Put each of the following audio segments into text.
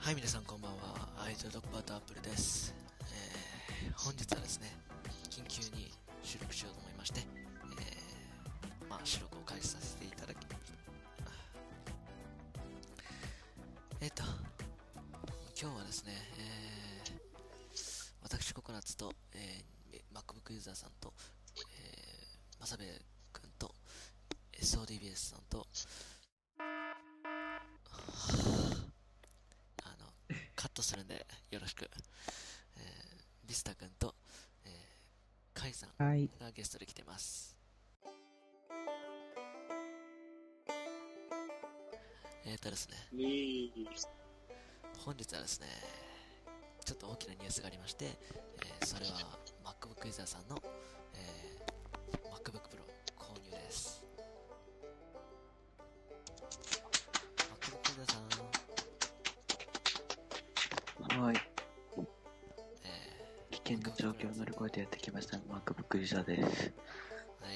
はい、皆さんこんばんは。アイドルドッパーとアップルです。本日はですね、緊急に収録しようと思いまして、収録を開始させていただきました。今日はですね、私ココナッツと、MacBook ユーザーさんと、マサベ君と SODBS さんとカットするんでよろしく、ビスタ君と、カイさんがゲストで来てます。ですね、本日はですね、ちょっと大きなニュースがありまして、それは MacBook ユーザーさんの、MacBook Pro 購入です。MacBook ユーザーさん。 はい。危険な状況を乗り越えてやってきました MacBook ユーザーです。 はい。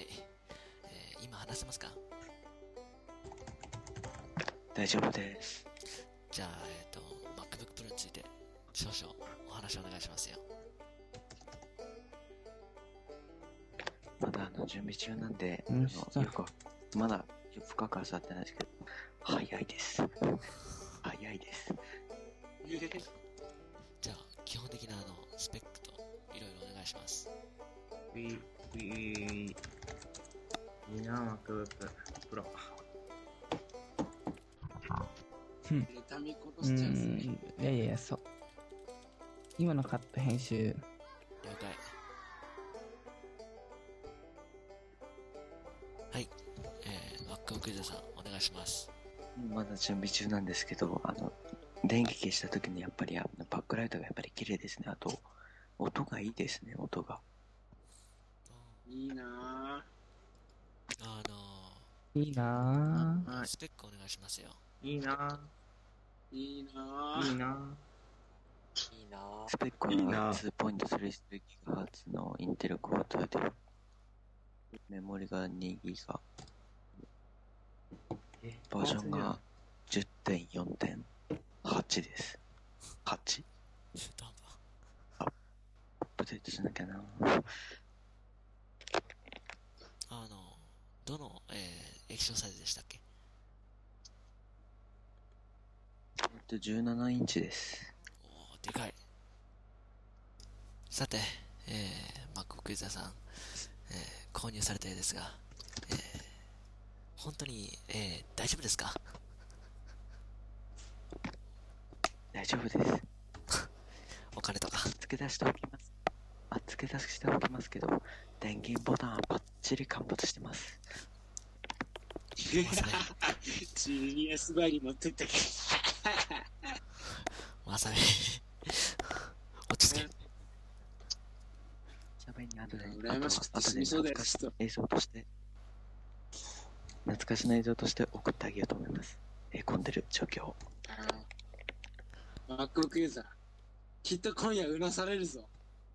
今話せますか？ 大丈夫です。 じゃあ、MacBook Pro について少々お話をお願いしますよ。 まだ準備中なんで、まだ深くは触ってないですけど、早いです。早いです。 じゃあ、基本的なスペックといろいろお願いします。 いいな、MacBook Pro。 いや、そう。今のカット編集。 了解。はい。MacBook ユーザーさん、お願いします。 まだ準備中なんですけど、電気消した時にやっぱりバックライトがやっぱり綺麗ですね。あと、音がいいですね、音が。 いいないいなぁ。スペックお願いしますよ。 いいな。 スペックは 2.33GHz のインテルコアで、メモリが2ギガ。バージョンが 10.4.8 です。8？ 中途半端。 アップデートしなきゃな。 どの、液晶サイズでしたっけ ？17インチです。 おー、でかい。さて、MacBook ユーザーさん、購入されたようですが、本当に、大丈夫ですか？ 大丈夫です。 お金とか付け出しておきます。付け出しておきますけど、電源ボタンはバッチリ陥没してます。 ジーニアスバイに持ってったけど。 まさみ落ち着け。 喋りに後で懐かしい映像として懐かしの映像として送ってあげようと思います。混んでる状況。 MacBook ユーザー、きっと今夜うなされるぞ。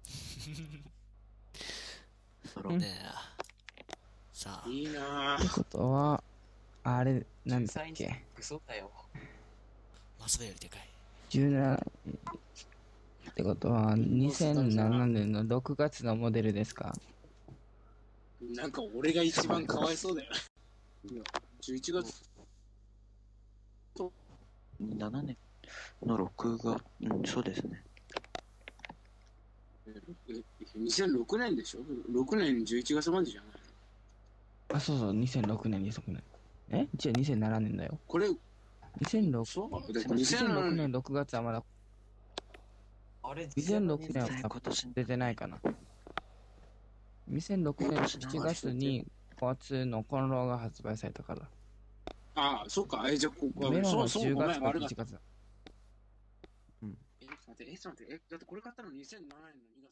ねえ、さあ。 いいなってことは、あれ、なんだっけ。 嘘だよ。 マスベよりでかい。 17ってことは、2007年の6月のモデルですか？ なんか俺が一番かわいそうだよ。11月。 7年の6が、そうですね。 2006年でしょ ?6 年11月までじゃないあ、そう、2006年。じゃあ2007年だよ。 これ、 2006年6月はまだ、2006年は出てないかな。2006年7月にコア2のコンローが発売されたから。 ああ、そうか。じゃあ、 メロンは10月か1月だ。 待って、だってこれ買ったの2007年の2月。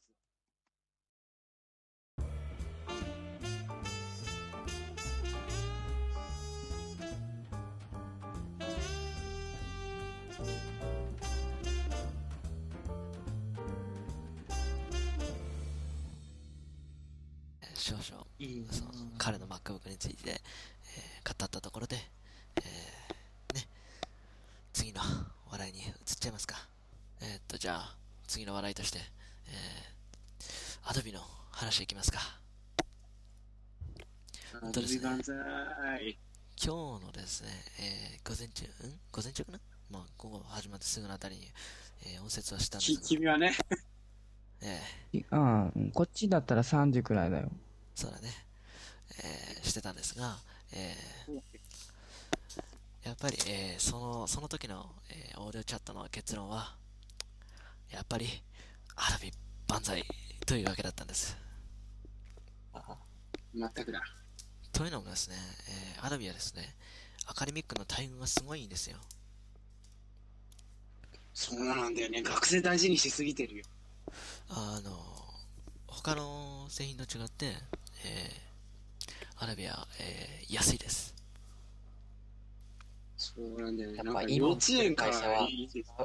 少々その彼の MacBook について、語ったところで、次の話題にに移っちゃいますか。じゃあ、次の話題として、Adobe の話いきますか。 アドビ万歳。 今日のですね、午前中かな、まあ、午後始まってすぐのあたりに、音節はしたんですが、 君はね、 こっちだったら3時くらいだよ。 そうだね、してたんですが、やっぱり、その時の、オーディオチャットの結論は、やっぱり、Adobe 万歳というわけだったんです。 全くだ。 というのもですね、Adobe はですね、アカデミックの待遇がすごいんですよ。 そうなんだよね。学生大事にしすぎてるよ。 他の製品と違って、Adobe は、安いです。 そうなんだよね。 やっなんかぱ今幼稚園か会社はらいいです。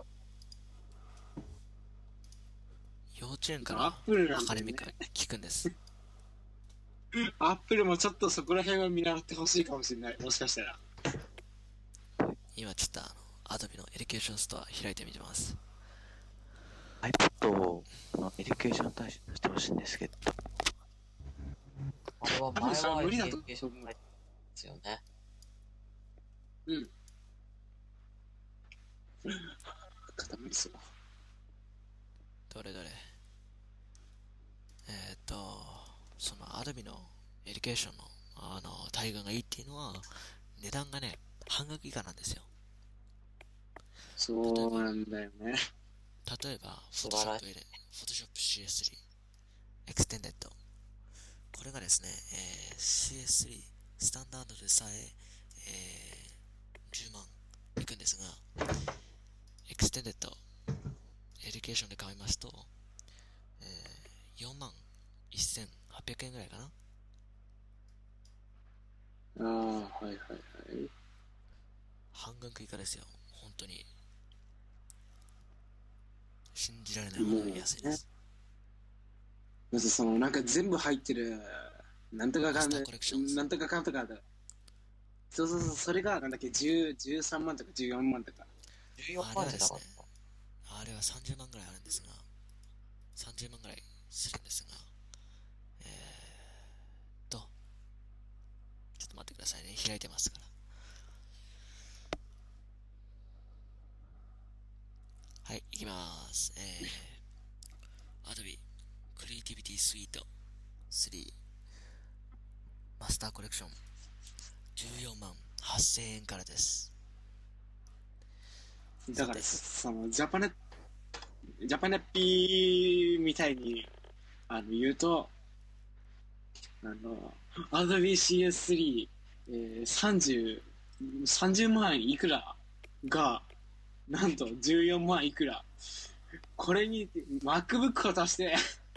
幼稚園からアップルなんアカだよねデミックが効くんです。 アップルもちょっとそこら辺は見習ってほしいかもしれない。もしかしたら。 今ちょっとAdobe のエデュケーションストア開いてみてます。 iPad をエデュケーション対象としてほしいんですけど、 あれは前は無理だとエデュケーションですよね。 うん。固まりそう。 どれどれ、その Adobe のエデュケーションの待遇がいいっていうのは、値段がね、半額以下なんですよ。 そうなんだよね。 例えば、 素晴らし Photoshop CS3 Extended。これがですね、CS3 スタンダードでさえ10万いくんですが、Extended エデュケーションで買いますと、4万1800円ぐらいかな。 ああ、はいはいはい。 半額以下ですよ、本当に。信じられないほど安いです。 まずそのなんか全部入ってるなんとかかんマスターコレクションなんとかかんとかだ。そうそうそう、それがなんだっけ、13万とか14万とか。 14 あれ万じゃなかっはですね、あれは30万ぐらいあるんですが、30万ぐらいするんですが、ちょっと待ってくださいね、開いてますから。はい、いきます。Adobe Creativity Suite 3マスターコレクション14万8000円からです。 だからそのジャパネピーみたいに言うと、Adobe CS3、30万いくらがなんと14万いくら。これに MacBook を足して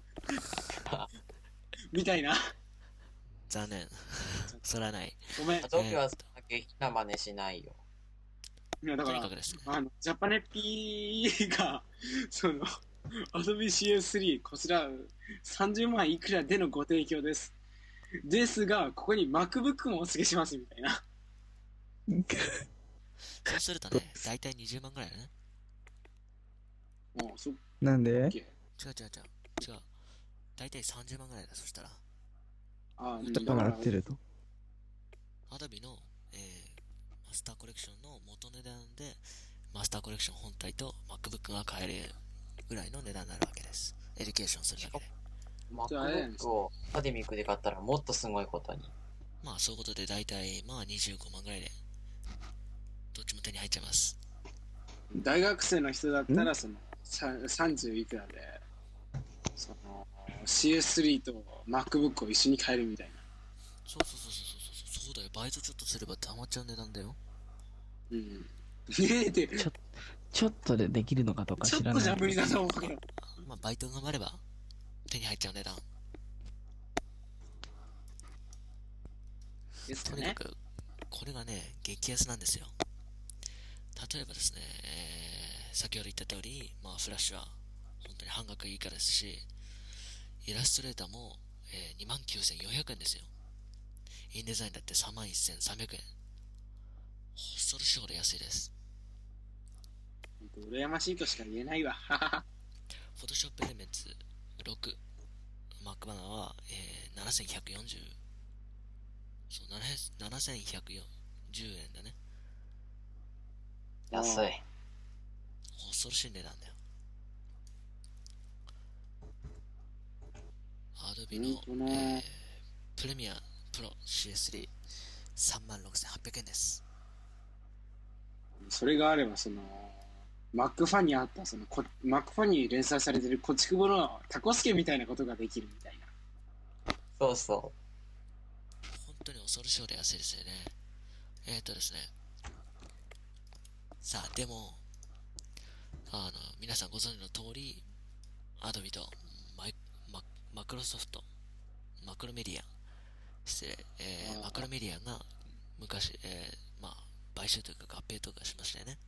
みたいな。 残念。それはない。 ごめん。 た。アドビはそんだけ変な真似しないよ。 いやだからとにかくですね、 ジャパネピーがその Adobe CS3 こちら30万いくらでのご提供ですが、ここに MacBook もお付けしますみたいな。 そうするとね、だいたい20万ぐらいだね。 そっなんでけ。 違う。だいたい30万ぐらいだ、そしたら。 人が払ってると。 Adobe の、マスターコレクションの元値段で、マスターコレクション本体と MacBook が買えるぐらいの値段になるわけです。エデュケーションするだけで。 MacBook をアカデミックで買ったらもっとすごいことに。 まあそういうことでだいたいまあ25万ぐらいで、どっちも手に入っちゃいます。 大学生の人だったらその30いくらでその CS3 と MacBook を一緒に買えるみたいな。 そうだよ。バイトちょっとすれば溜まっちゃう値段だよ。 うん。ねえってちょっとでできるのかとかちょっ知らない。 とじゃ無理だと思うけど。 まあバイトが頑張れば手に入っちゃう値段。 ですかね。 とにかくこれがね、激安なんですよ。例えばですね、先ほど言った通り、まあフラッシュは本当に半額以下ですし、イラストレーターも、29,400円ですよ。インデザインだって31,300円。恐ろしいほど安いです。 本当羨ましいとしか言えないわ。 Photoshop Elements 6 Mac バナーは、7140、そう、7140円だね。 安い。 恐ろしい値段だよ。Adobe の、 ほんとねプレミアプロ CS3 36,800円です。 それがあれば、マックファンにあった、マックファンに連載されてるこちくぼのタコスケみたいなことができるみたいな。 そうそ本当に恐ろしいほど安いですよね。ですね。さあ、でも、皆さんご存知の通り、Adobe とマクロソフト、マクロメディア、失礼、マクロメディアが昔、買収というか合併とかしましたよね。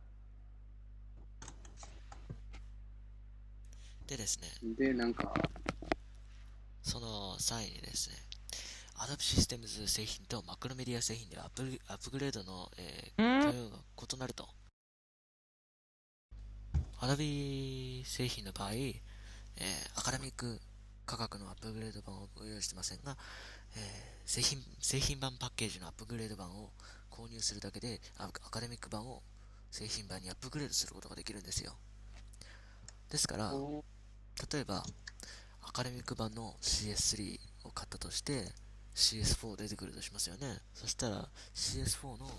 でですね、 で、なんか、 その際にですね、Adobe Systems 製品とマクロメディア製品ではアップグレードの、許容が異なると。Adobe 製品の場合、アカデミック価格のアップグレード版をご用意してませんが、製品版パッケージのアップグレード版を購入するだけでアカデミック版を製品版にアップグレードすることができるんですよ。ですから、例えばアカデミック版の CS3 を買ったとして CS4 出てくるとしますよね。そしたら CS4 の、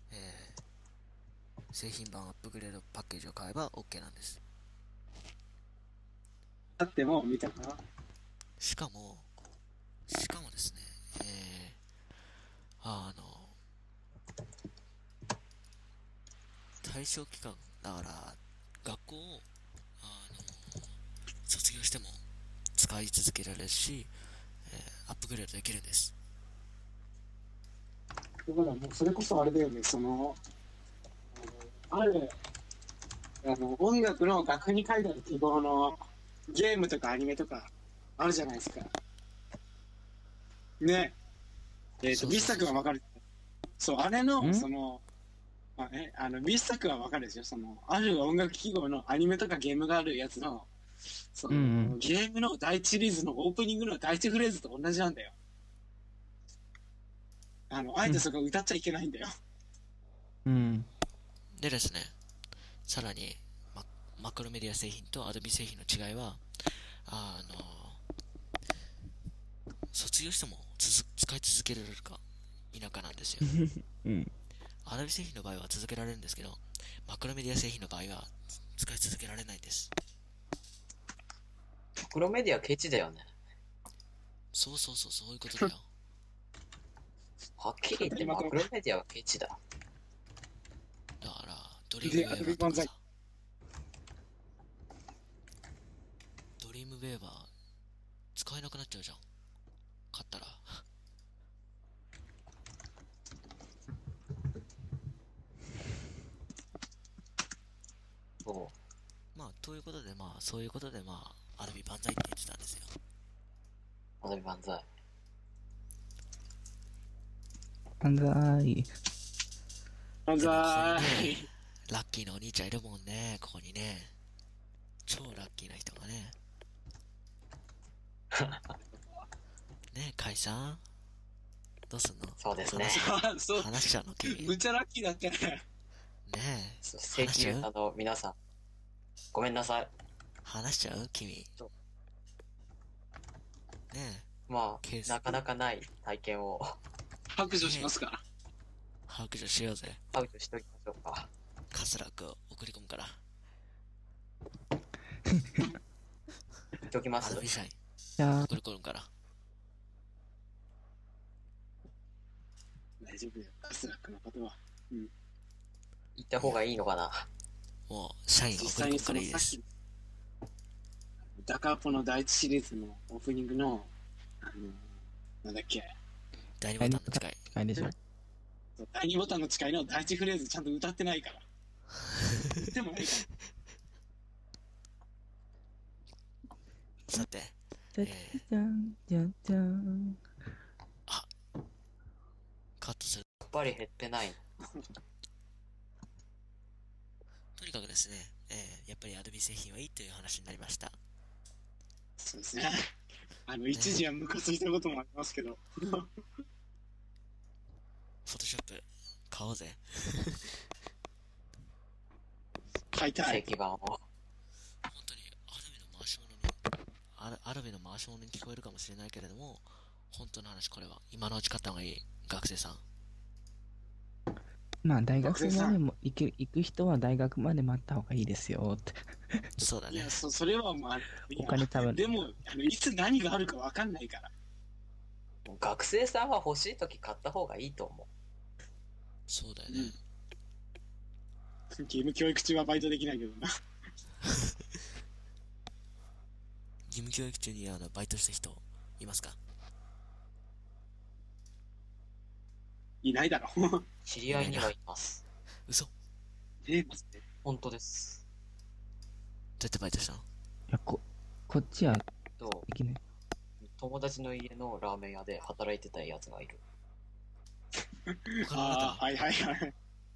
製品版アップグレードパッケージを買えば OK なんです。 あっても、みたいな。 しかもですね、対象期間だから学校を卒業しても使い続けられるし、アップグレードできるんです。 だからもうそれこそあれだよね、ある、音楽の楽譜に書いてある記号のゲームとかアニメとかあるじゃないですか。ね。ビス作はわかる。そう、あれの、ビス作はわかるでしょ。ある音楽記号のアニメとかゲームがあるやつの、ゲームの第一シリーズのオープニングの第一フレーズと同じなんだよ。あえてそこ歌っちゃいけないんだよ。 でですね、さらに、マクロメディア製品と Adobe 製品の違いは、卒業しても使い続けられるか否かなんですよ。Adobe 製品の場合は続けられるんですけど、マクロメディア製品の場合は使い続けられないんです。 マクロメディアケチだよね。 そういうことだよ。 はっきり言ってマクロメディアはケチだ。 だから、ドリームウェーバーとかさ、ドリームウェーバー使えなくなっちゃうじゃん。買ったら。 そう。 ということで、そういうことで、アドビ万歳って言ってたんですよ。 アドビ万歳。 万歳。 万歳。 ラッキーなお兄ちゃんいるもんね、ここにね。超ラッキーな人がね。ね、解散どうすんの？ そうですね。 話しちゃうの君。 むっちゃラッキーだったね。 ねえ。 正規ユーザーの皆さん、ごめんなさい。 話しちゃう君。ねえ。 なかなかない体験を。 白状しますか？ 白状しようぜ。 白状しときましょうか。 カスラックを送り込むから。 言っときます。 アドビ社員。送り込むから。 大丈夫よ。カスラックのことは。 言った方がいいのかな。 もう、社員が送り込むからいいです。 ダカポの第一シリーズのオープニングの、なんだっけ。 第2ボタンの誓い。 でしょ。 第2ボタンの誓いの第一フレーズちゃんと歌ってないから。でもいいか。 さて、カットする。 やっぱり減ってない。 とににかくですね、やっぱり Adobe 製品はいいという話になりました。 そうですね。一時はムカついたこともありますけど。 Photoshop 買おうぜ。 買いたい。 石版を。 本当にアラビの回し物に聞こえるかもしれないけれども、本当の話、これは今のうち買った方がいい。学生さん。 まあ、大学生までも行く人は大学まで待った方がいいですよって。 そうだね。 いや、それはまあ、 お金多分。 でも、いつ何があるか分かんないから。 学生さんは欲しいとき買った方がいいと思う。 そうだよね。 ゲーム教育中はバイトできないけどな。 義務教育中にバイトした人いますか？ いないだろ。 知り合いにはいます。 嘘？ マジで。 本当です。 どうやってバイトしたの？ いや、こっちはできない。 友達の家のラーメン屋で働いてたやつがいる。 ああ、はいはいはい。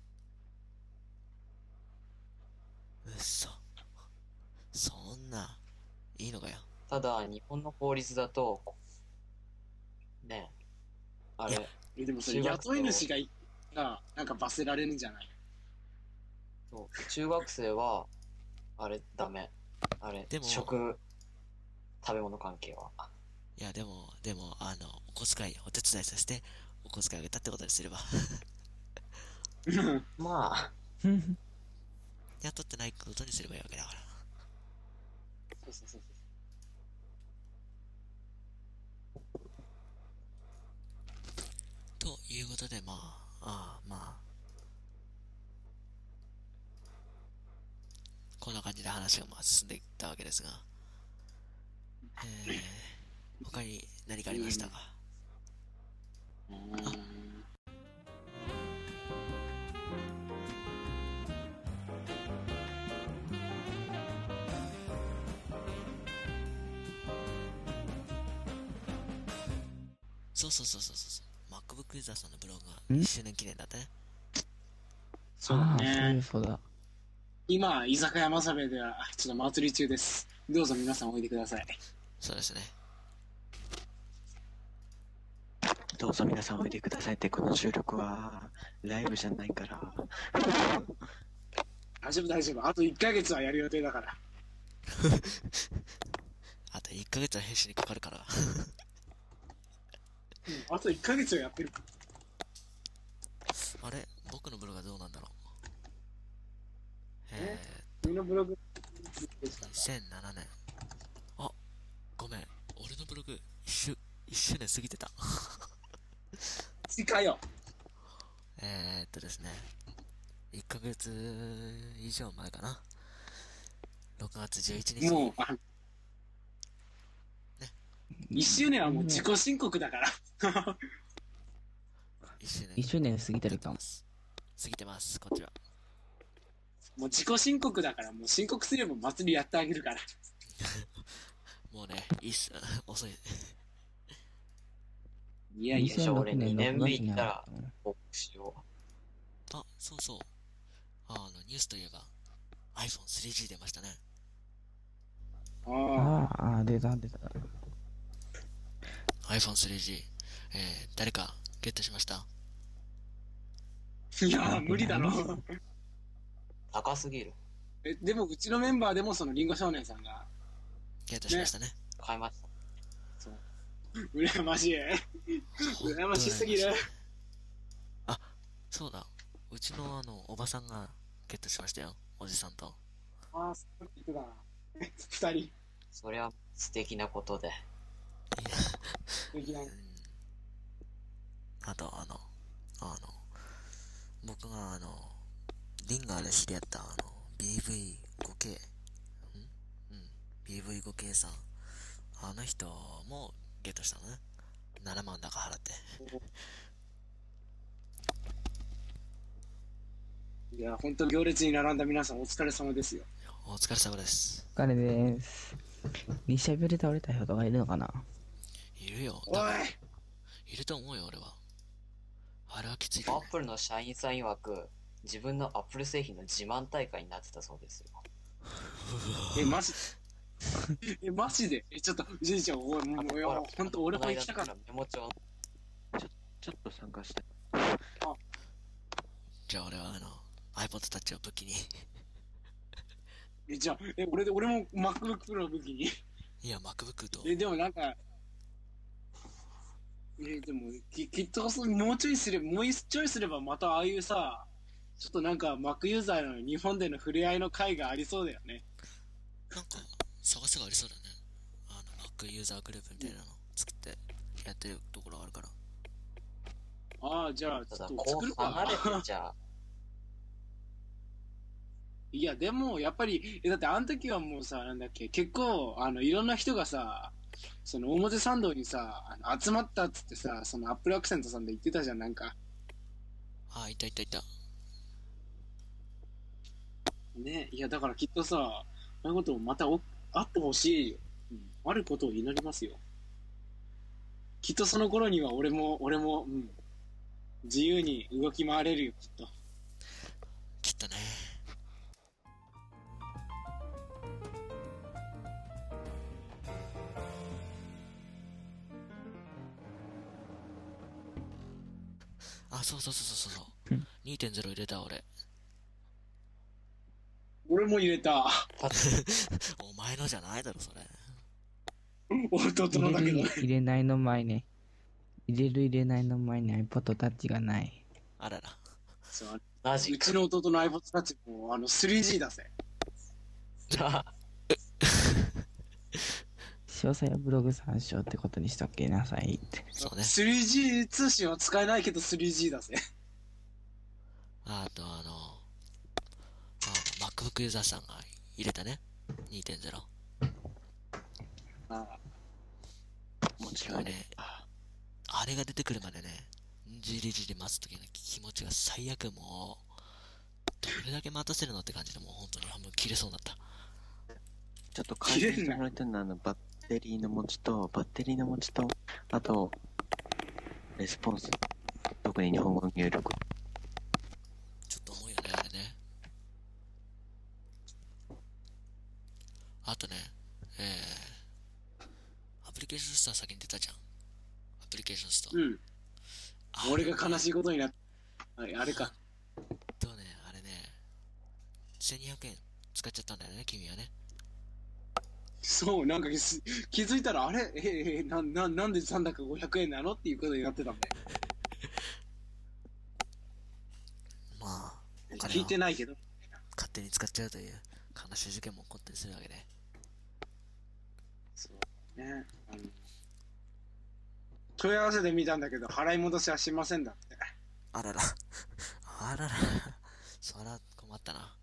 嘘。そんな、いいのかよ。 ただ、日本の法律だと、ねえ、あれ、 でもそれ、雇い主が、なんか罰せられるんじゃない？ そう中学生は、あれ、ダメ。あれ、 でも食べ物関係は。 いや、でも、お小遣い、お手伝いさせて、お小遣いあげたってことにすれば。 まあ、 雇ってないことにすればいいわけだから。 そうそうそう。 ということで、まあ、こんな感じで話が進んでいったわけですが、他に何かありましたか？そう。MacBook ユーザーさんのブログが1周年記念だってね。 そうだね。 そうだ。 今、居酒屋まさべでは、ちょっと祭り中です。どうぞ皆さんおいでください。 そうですね。 どうぞ皆さんおいでくださいって、この収録はライブじゃないから。 大丈夫。あと1ヶ月はやる予定だから。 あと1ヶ月は編集にかかるから。 あと1ヶ月はやってる。 あれ僕のブログはどうなんだろう。 君のブログ 2007年。あ、ごめん。俺のブログ1周年過ぎてた。 近いよ。 ですね。1ヶ月以上前かな。6月11日。 もう、1周年はもう自己申告だから。 1 周年過ぎてるかも。 過ぎてます、こっちは。 もう自己申告だから、もう申告すれば祭りやってあげるから。 もうね、いいっす。遅い。 いやいや、 俺2年目行ったら報告しよう。 あ、そう。ニュースといえば iPhone3G 出ましたね。 出た。 iPhone3G、誰かゲットしました？ いや無理だろ。 高すぎる。 でもうちのメンバーでもそのリンゴ少年さんがゲットしましたね。 買いました。 そう。羨ましい。羨ましすぎる。 あ、そうだ。うちのおばさんがゲットしましたよ。おじさんと。 そう言ってたな。2人。 そりゃ素敵なことで。 素敵な。 あと僕がリンガーで知り合った BV5K BV5K さん、あの人もゲットしたのね。7万だか払って。 いや、本当行列に並んだ皆さんお疲れ様ですよ。 お疲れ様です。 お疲れです。リシャビル倒れた人がいるのかな？ いるよ。 おい！ いると思うよ、俺は。あれはきついアップルの社員さん曰く、 自分の Apple 製品の自慢大会になってたそうですよ。 マジマジでちょっと、じいちゃん、おい、もう、いや、ほんと、俺も行きたかった。 メモ帳。 ちょっと参加したい。 じゃあ俺はiPod Touch を武器に。 じゃあ、俺も MacBook Pro 武器に。 いや、MacBook と。 でもなんか、でも、きっともうちょいすればまたああいうさ、ちょっとなんか Mac ユーザーの日本での触れ合いの会がありそうだよね。 なんか、探せがありそうだね。Mac ユーザーグループみたいなの作ってやってるところがあるから。 ああ、じゃあ、ちょっとただこう作るか。 離れてちゃ、 いや、でも、やっぱり、だってあの時はもうさ、なんだっけ、結構、いろんな人がさ、その表参道にさ、集まったっつってさ、そのアップルアクセントさんで言ってたじゃん、なんか。 あ、いたいたいた。 ね、いや、だからきっとさ、ああいうこともまたあってほしいよ。あることを祈りますよ。きっとその頃には俺も、自由に動き回れるよ、きっと。 きっとね。あ、そうそうそうそうそう。2.0 入れた俺。 俺も入れた。 お前のじゃないだろ、それ。 弟のだけど。 入れないの前ね。入れないの前に iPod Touch がない。 あらら。 そうマジか。 うちの弟の iPod Touch も3G だぜ。 詳細はブログ参照ってことにしとけなさいって。 そうね。 3G 通信は使えないけど 3G だぜ。 あとMacBook ユーザーさんが入れたね。2.0。 あもちろんね。 ね、あれが出てくるまでね、じりじり待つ時の気持ちが最悪。もう、どれだけ待たせるのって感じで、もう本当に半分切れそうになった。 ちょっと改善してもらいたいのは、バッテリーの持ちと、あと、レスポンス。特に日本語入力。 ちょっと重いよね、あれね。あとね、アプリケーションストア先に出たじゃん。アプリケーションストア。 うん。俺が悲しいことになった。あれか。 あれね、1200円使っちゃったんだよね、君はね。 そう、なんか気づいたら、あれなんで残高500円なのっていうことになってたんで。 まあ、お金聞いをてないけど。 勝手に使っちゃうという悲しい事件も起こったりするわけで。 そうね。問い合わせで見たんだけど、払い戻しはしませんだって。 あらら。あらら。そら困ったな。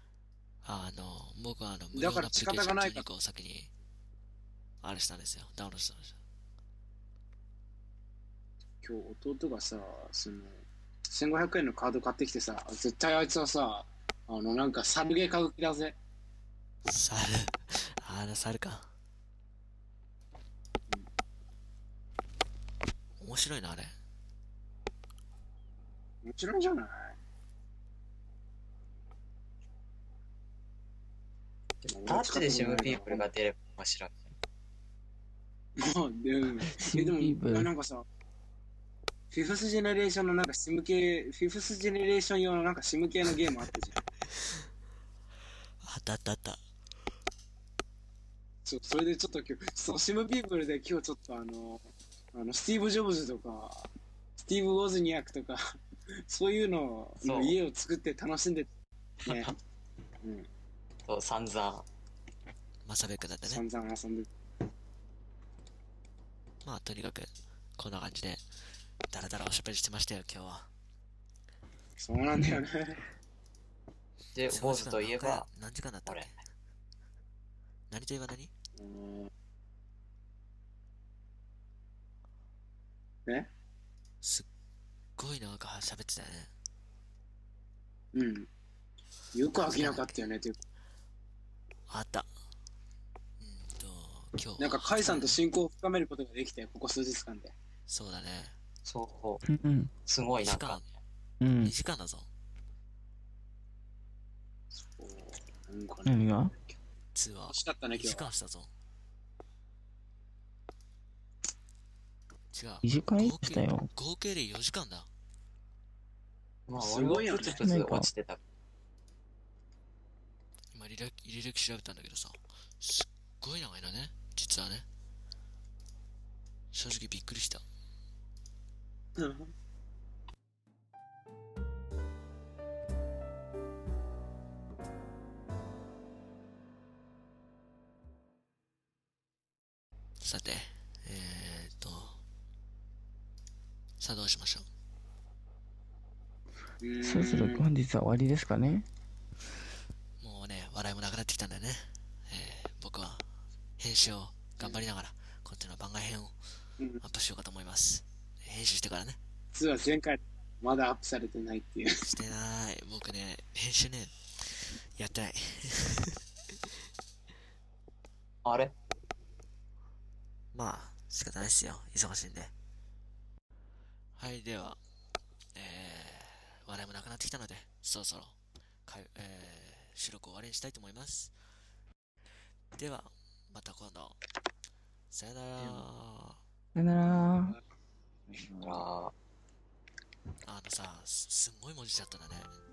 僕は無料のアプリケーション12個を先に、あれしたんですよ。ダウンロードしたんですよ。 今日弟がさ、1500円のカード買ってきてさ、絶対あいつはさ、なんかサルゲー買う気だぜ。 猿か。面白いな、あれ。 もちろんじゃない。 タッチでシムピープルが出れば面白い。 もうでも、なんかさ、フィフスジェネレーションのなんかシム系、フィフスジェネレーション用のなんかシム系のゲームあったじゃん。 あったあったあった。 それでちょっと今日、そのシムピープルで今日ちょっとスティーブ・ジョブズとか、スティーブ・ウォズニアックとか、そういうのの家を作って楽しんでね。うん。 そう、散々。 マサベックだってね。 散々遊んで。 まあ、とにかく、こんな感じで、だらだらおしゃべりしてましたよ、今日は。 そうなんだよね。 で、坊主といえば、 何時間だったっけ？何といえば何？すっごいなんか喋ってたよね。 うん。よく飽きなかったよね、っていうか。 あった。今日。 なんか、カイさんと親交を深めることができて、ここ数日間で。 そうだね。 そう。 うん。 すごいなんか、 うん 2。時間だぞ。 そうなんかね、 何が通話欲しかったね、 2 今日は。 時間したぞ。違う。 2時間行ってたよ。 合計で4時間だ。 まあ、 す俺はごいよねプツプツ落ちてた。 今履歴調べたんだけどさ、すっごい長いのね、実はね。正直びっくりした。 うんさて、さあどうしましょう。 そろそろ本日は終わりですかね。 もうね、笑いもなくなってきたんだよね。僕は編集を頑張りながら、こっちの番外編をうんアップしようかと思います。編集してからね。 実は前回まだアップされてないっていう。 してない。僕ね、編集ね、やってない。 あれまあ、仕方ないっすよ。忙しいんで。はい、では、笑いもなくなってきたので、そろそろ、収録終わりにしたいと思います。では、また今度。さよなら。 さよなら。 あーさ、すんごい文字だったんだね。